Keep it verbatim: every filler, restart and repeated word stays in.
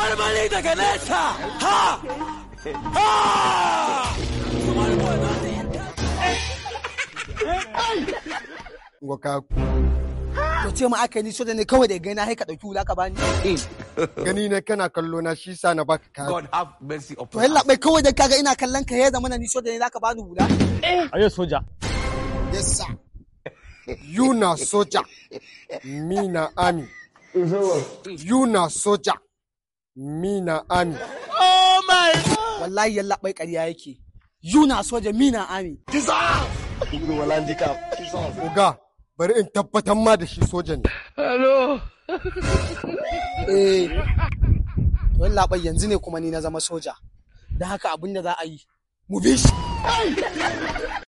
marmari daga nesa ha ha Waka To ce ma aka ni soja ne kawai da gani haika dauki hula ka bani. gani ne kana kallo na shi sa na baka kaya. God have mercy To upon yalla us. bai kawai da kaga ina kallon ka ya zama ni soja ne zaka bani hula. Ayo soja. Yes sir. You na soja. Me na army. You na soja. Me na army. Oh my Wallahi yalla bai ƙarya yake. Yuna soja mina ami. Oga, bari in tabbatar ma da shi soja ne. Hello. Eh. Yalla bai yanzu ne kuma ni na zama soja. Da haka abin da za a yi mu bi shi.